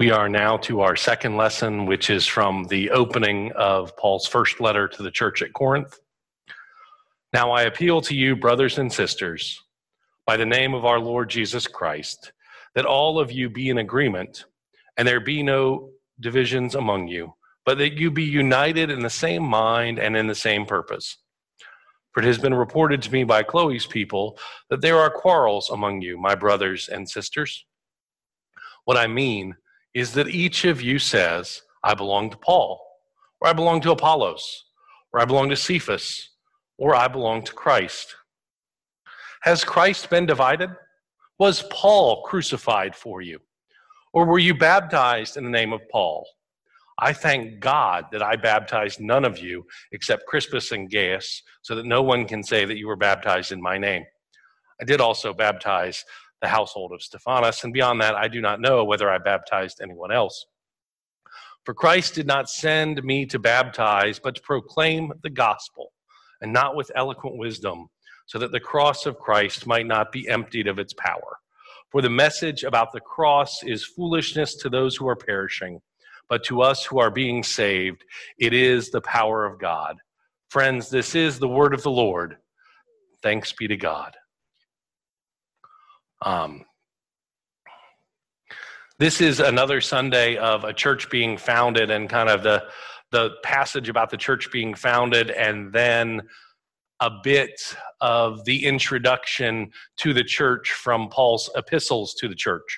We are now to our second lesson, which is from the opening of Paul's first letter to the church at Corinth. Now I appeal to you, brothers and sisters, by the name of our Lord Jesus Christ, that all of you be in agreement, and there be no divisions among you, but that you be united in the same mind and in the same purpose. For it has been reported to me by Chloe's people that there are quarrels among you, my brothers and sisters. What I mean is that each of you says, I belong to Paul, or I belong to Apollos, or I belong to Cephas, or I belong to Christ. Has Christ been divided? Was Paul crucified for you? Or were you baptized in the name of Paul? I thank God that I baptized none of you except Crispus and Gaius, so that no one can say that you were baptized in my name. I did also baptize the household of Stephanas, and beyond that, I do not know whether I baptized anyone else. For Christ did not send me to baptize, but to proclaim the gospel, and not with eloquent wisdom, so that the cross of Christ might not be emptied of its power. For the message about the cross is foolishness to those who are perishing, but to us who are being saved, it is the power of God. Friends, this is the word of the Lord. Thanks be to God. This is another Sunday of a church being founded, and kind of the passage about the church being founded, and then a bit of the introduction to the church from Paul's epistles to the church.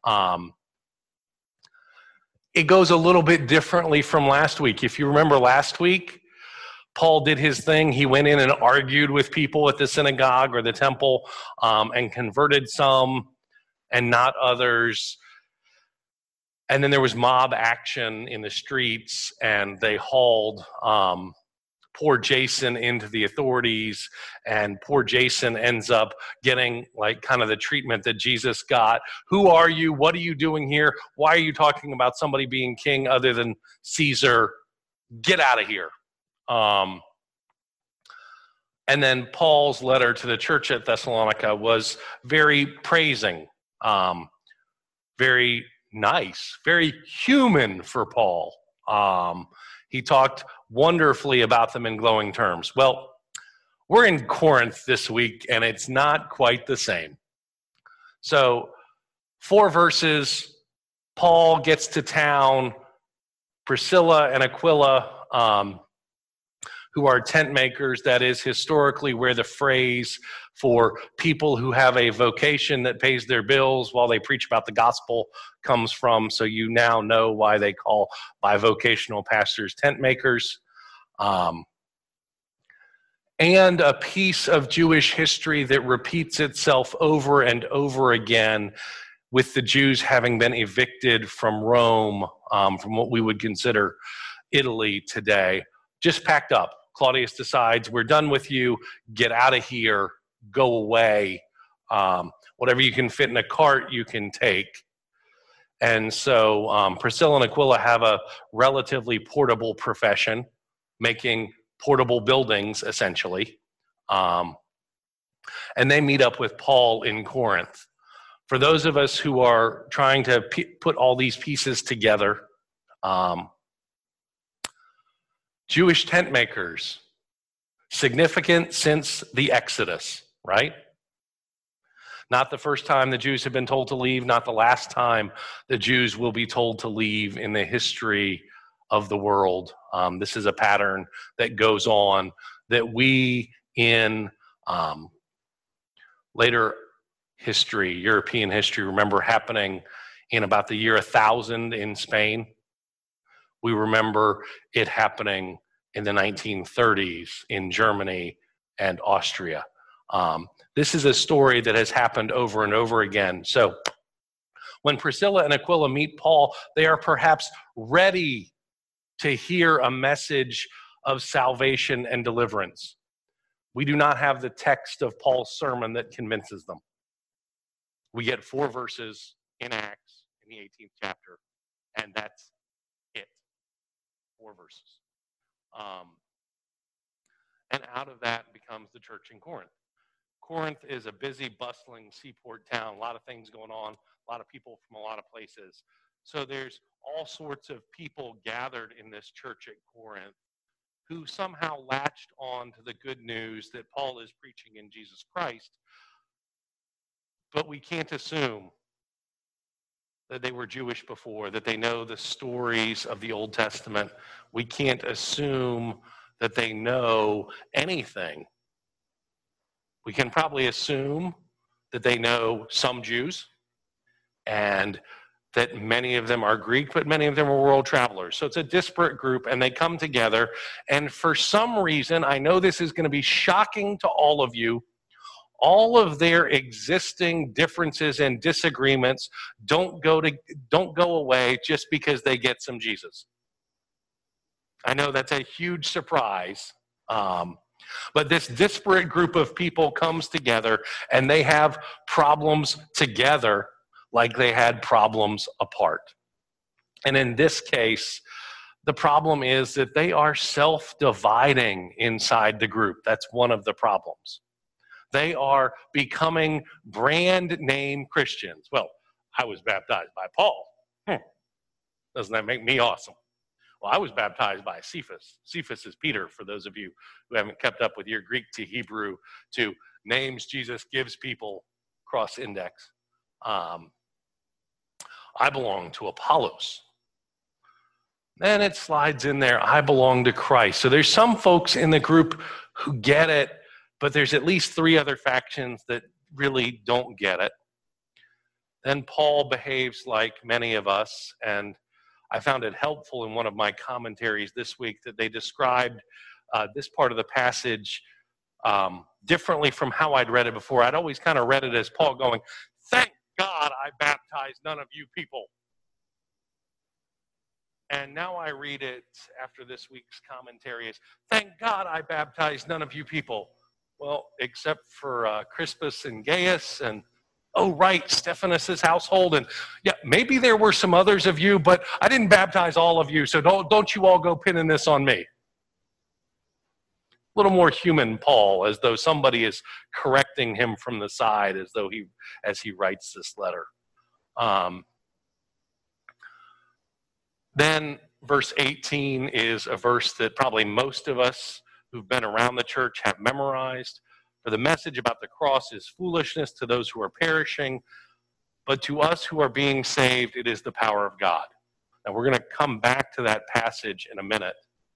It goes a little bit differently from last week. If you remember last week, Paul did his thing. He went in and argued with people at the synagogue or the temple, and converted some and not others. And then there was mob action in the streets, and they hauled poor Jason into the authorities, and poor Jason ends up getting like kind of the treatment that Jesus got. Who are you? What are you doing here? Why are you talking about somebody being king other than Caesar? Get out of here. And then Paul's letter to the church at Thessalonica was very praising, very nice, very human for Paul. He talked wonderfully about them in glowing terms. Well, we're in Corinth this week, and it's not quite the same. So 4 verses, Paul gets to town. Priscilla and Aquila, who are tent makers, that is historically where the phrase for people who have a vocation that pays their bills while they preach about the gospel comes from. So you now know why they call bivocational pastors tent makers. And a piece of Jewish history that repeats itself over and over again, with the Jews having been evicted from Rome, from what we would consider Italy today, just packed up. Claudius decides, we're done with you, get out of here, go away. Whatever you can fit in a cart, you can take. And so Priscilla and Aquila have a relatively portable profession, making portable buildings, essentially. And they meet up with Paul in Corinth. For those of us who are trying to put all these pieces together, Jewish tent makers, significant since the Exodus, right? Not the first time the Jews have been told to leave, not the last time the Jews will be told to leave in the history of the world. This is a pattern that goes on, that we in later history, European history, remember happening in about the year 1000 in Spain. We remember it happening in the 1930s in Germany and Austria. This is a story that has happened over and over again. So when Priscilla and Aquila meet Paul, they are perhaps ready to hear a message of salvation and deliverance. We do not have the text of Paul's sermon that convinces them. We get 4 verses in Acts in the 18th chapter, and that's it. 4 verses. And out of that becomes the church in Corinth. Corinth is a busy, bustling seaport town, a lot of things going on, a lot of people from a lot of places. So there's all sorts of people gathered in this church at Corinth who somehow latched on to the good news that Paul is preaching in Jesus Christ. But we can't assume that they were Jewish before, that they know the stories of the Old Testament. We can't assume that they know anything. We can probably assume that they know some Jews and that many of them are Greek, but many of them are world travelers. So it's a disparate group, and they come together. And for some reason, I know this is going to be shocking to all of you, all of their existing differences and disagreements don't go away just because they get some Jesus. I know that's a huge surprise. But this disparate group of people comes together, and they have problems together like they had problems apart. And in this case, the problem is that they are self-dividing inside the group. That's one of the problems. They are becoming brand name Christians. Well, I was baptized by Paul. Doesn't that make me awesome? Well, I was baptized by Cephas. Cephas is Peter, for those of you who haven't kept up with your Greek to Hebrew to names Jesus gives people cross-index. I belong to Apollos. Then it slides in there, I belong to Christ. So there's some folks in the group who get it, but there's at least 3 other factions that really don't get it. Then Paul behaves like many of us, and I found it helpful in one of my commentaries this week that they described this part of the passage differently from how I'd read it before. I'd always kind of read it as Paul going, "Thank God I baptized none of you people." And now I read it after this week's commentary as, "Thank God I baptized none of you people." Well, except for Crispus and Gaius and, oh, right, Stephanus' household. And yeah, maybe there were some others of you, but I didn't baptize all of you, so don't you all go pinning this on me. A little more human Paul, as though somebody is correcting him from the side as he writes this letter. Then verse 18 is a verse that probably most of us who've been around the church have memorized. For the message about the cross is foolishness to those who are perishing, but to us who are being saved, it is the power of God. And we're going to come back to that passage in a minute.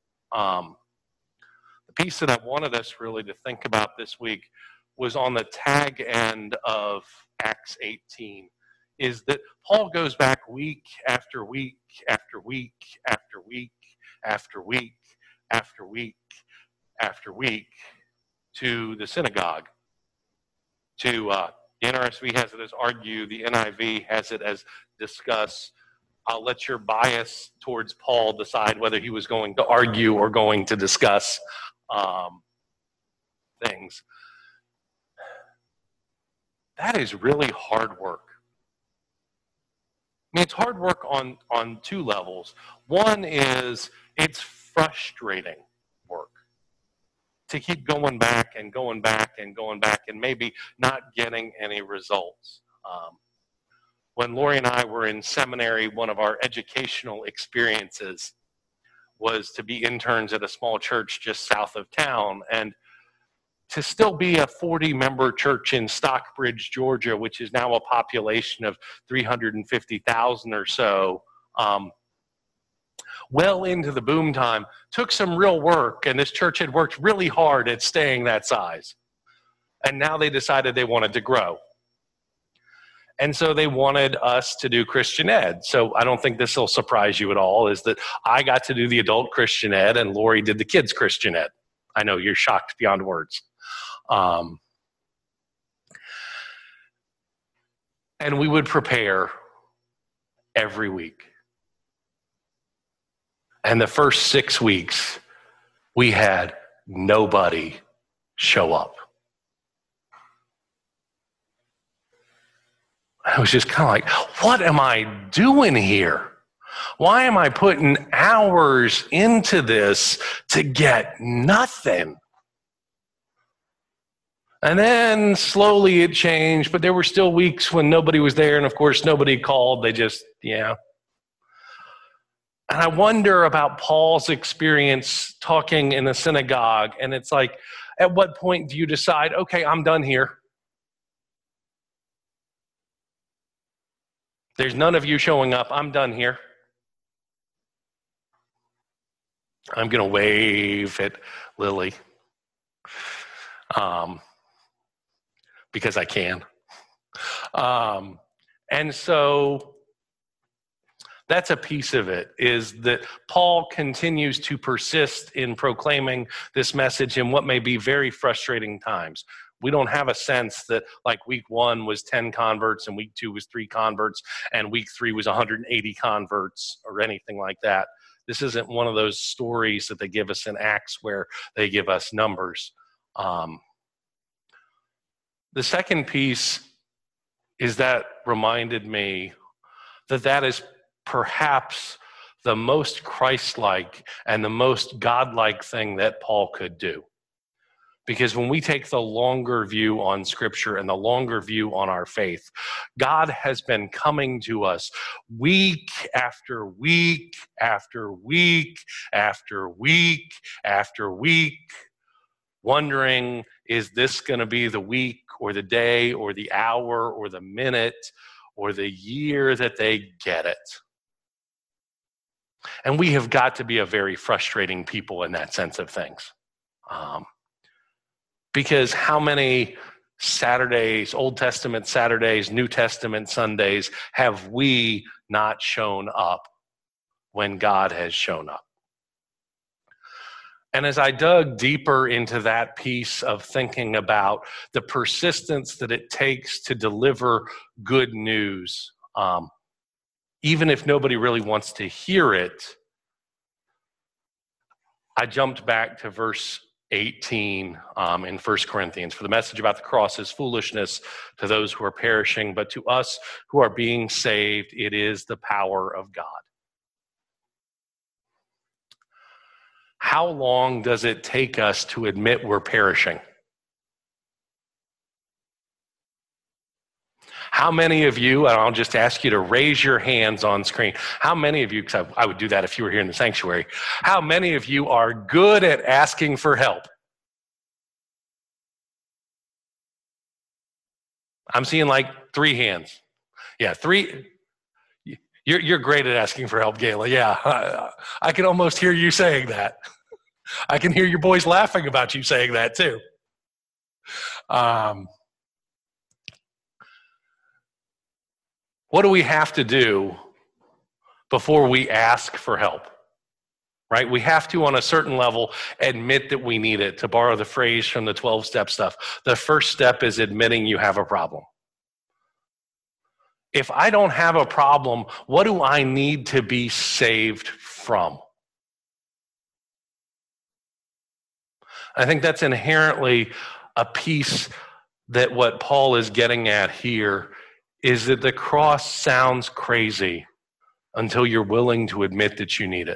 The piece that I wanted us really to think about this week was on the tag end of Acts 18, is that Paul goes back week after week after week after week after week after week after week to the synagogue. The NRSV has it as argue, the NIV has it as discuss. I'll let your bias towards Paul decide whether he was going to argue or going to discuss things. That is really hard work. I mean, it's hard work on 2 levels. One is it's frustrating work to keep going back and going back and going back and maybe not getting any results. When Lori and I were in seminary, one of our educational experiences was to be interns at a small church just south of town, and to still be a 40-member church in Stockbridge, Georgia, which is now a population of 350,000 or so, well into the boom time, took some real work, and this church had worked really hard at staying that size. And now they decided they wanted to grow. And so they wanted us to do Christian Ed. So I don't think this will surprise you at all, is that I got to do the adult Christian Ed and Lori did the kids Christian Ed. I know you're shocked beyond words. And we would prepare every week. And the first 6 weeks, we had nobody show up. I was just kind of like, what am I doing here? Why am I putting hours into this to get nothing? And then slowly it changed, but there were still weeks when nobody was there, and of course nobody called. They just, And I wonder about Paul's experience talking in a synagogue. And it's like, at what point do you decide, okay, I'm done here? There's none of you showing up. I'm done here. I'm going to wave at Lily because I can. And so that's a piece of it, is that Paul continues to persist in proclaiming this message in what may be very frustrating times. We don't have a sense that like week 1 was 10 converts and week 2 was 3 converts and week 3 was 180 converts or anything like that. This isn't one of those stories that they give us in Acts where they give us numbers. The second piece is that reminded me that that is perhaps the most Christ-like and the most God-like thing that Paul could do. Because when we take the longer view on Scripture and the longer view on our faith, God has been coming to us week after week after week after week after week, wondering, is this going to be the week or the day or the hour or the minute or the year that they get it? And we have got to be a very frustrating people in that sense of things. Because how many Saturdays, Old Testament Saturdays, New Testament Sundays, have we not shown up when God has shown up? And as I dug deeper into that piece of thinking about the persistence that it takes to deliver good news, even if nobody really wants to hear it, I jumped back to verse 18 in 1 Corinthians. For the message about the cross is foolishness to those who are perishing, but to us who are being saved, it is the power of God. How long does it take us to admit we're perishing? How many of you, and I'll just ask you to raise your hands on screen, how many of you, because I would do that if you were here in the sanctuary, how many of you are good at asking for help? I'm seeing like 3 hands. Yeah, 3. You're great at asking for help, Gayla. Yeah, I can almost hear you saying that. I can hear your boys laughing about you saying that too. What do we have to do before we ask for help? Right? We have to, on a certain level, admit that we need it. To borrow the phrase from the 12-step stuff, the first step is admitting you have a problem. If I don't have a problem, what do I need to be saved from? I think that's inherently a piece that what Paul is getting at here is that the cross sounds crazy until you're willing to admit that you need it.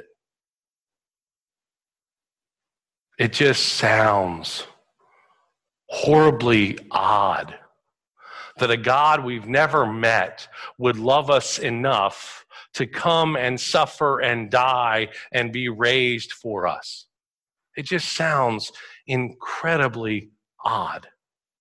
It just sounds horribly odd that a God we've never met would love us enough to come and suffer and die and be raised for us. It just sounds incredibly odd.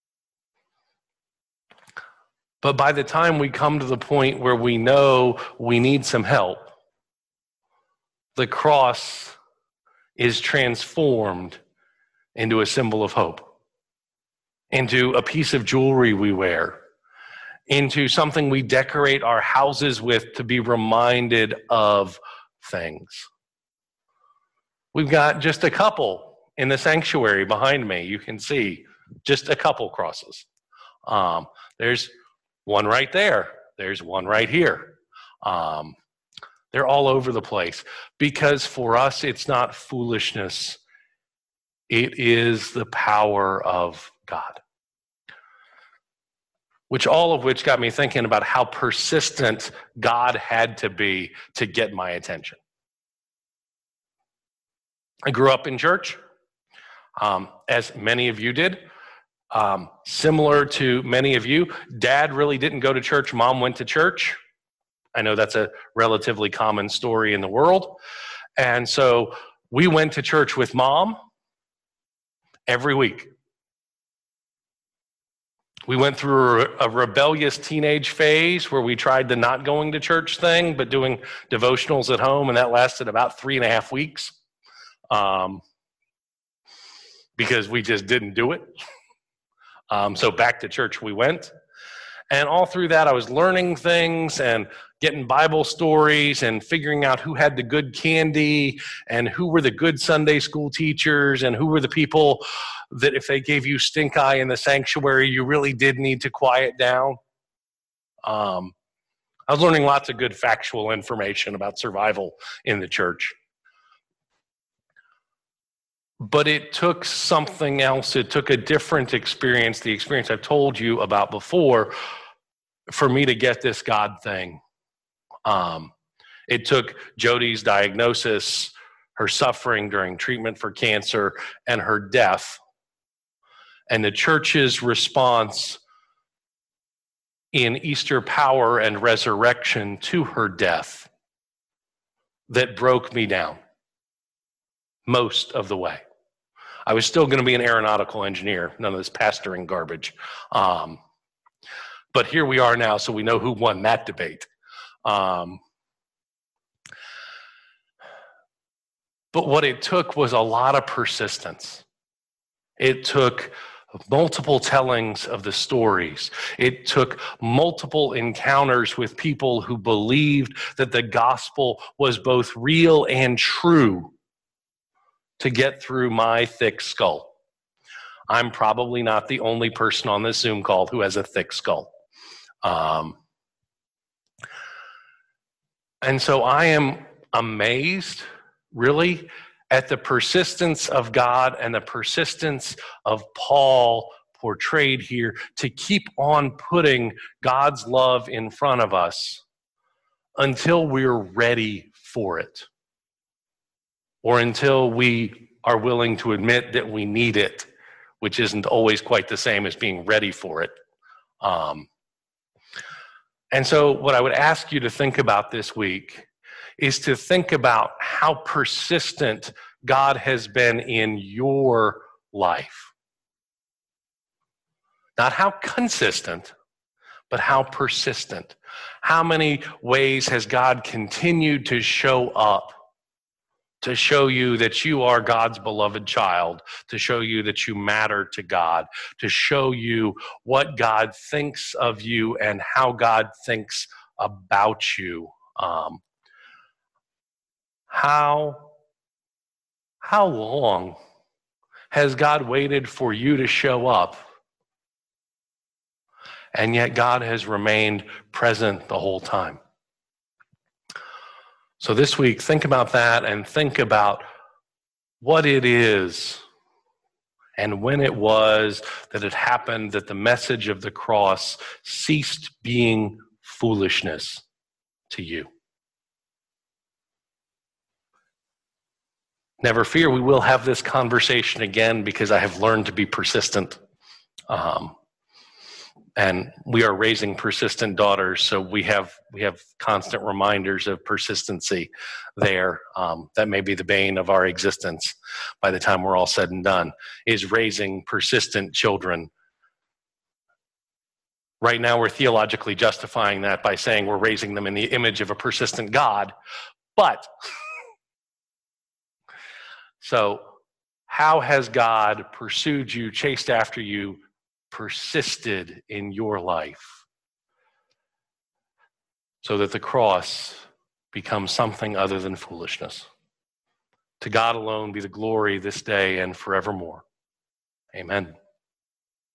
But by the time we come to the point where we know we need some help, the cross is transformed into a symbol of hope, into a piece of jewelry we wear, into something we decorate our houses with to be reminded of things. We've got just a couple in the sanctuary behind me. You can see just a couple crosses. There's one right there. There's one right here. They're all over the place because for us, it's not foolishness. It is the power of God. All of which got me thinking about how persistent God had to be to get my attention. I grew up in church, as many of you did. Similar to many of you, Dad really didn't go to church. Mom went to church. I know that's a relatively common story in the world. And so we went to church with Mom every week. We went through a rebellious teenage phase where we tried the not going to church thing, but doing devotionals at home, and that lasted about 3.5 weeks because we just didn't do it. So back to church we went. And all through that, I was learning things and getting Bible stories and figuring out who had the good candy and who were the good Sunday school teachers and who were the people that if they gave you stink eye in the sanctuary, you really did need to quiet down. I was learning lots of good factual information about survival in the church. But it took something else. It took a different experience, the experience I've told you about before, for me to get this God thing. It took Jody's diagnosis, her suffering during treatment for cancer, and her death, and the church's response in Easter power and resurrection to her death that broke me down most of the way. I was still going to be an aeronautical engineer, none of this pastoring garbage. But here we are now, so we know who won that debate. But what it took was a lot of persistence. It took multiple tellings of the stories. It took multiple encounters with people who believed that the gospel was both real and true to get through my thick skull. I'm probably not the only person on this Zoom call who has a thick skull. And so I am amazed, really, at the persistence of God and the persistence of Paul portrayed here to keep on putting God's love in front of us until we're ready for it, or until we are willing to admit that we need it, which isn't always quite the same as being ready for it. And so what I would ask you to think about this week is to think about how persistent God has been in your life. Not how consistent, but how persistent. How many ways has God continued to show up to show you that you are God's beloved child, to show you that you matter to God, to show you what God thinks of you and how God thinks about you. How long has God waited for you to show up? And yet God has remained present the whole time. So this week, think about that and think about what it is and when it was that it happened that the message of the cross ceased being foolishness to you. Never fear, we will have this conversation again because I have learned to be persistent. And we are raising persistent daughters, so we have constant reminders of persistency there. That may be the bane of our existence by the time we're all said and done, is raising persistent children. Right now we're theologically justifying that by saying we're raising them in the image of a persistent God. But, so how has God pursued you, chased after you, persisted in your life so that the cross becomes something other than foolishness? To God alone be the glory this day and forevermore. Amen.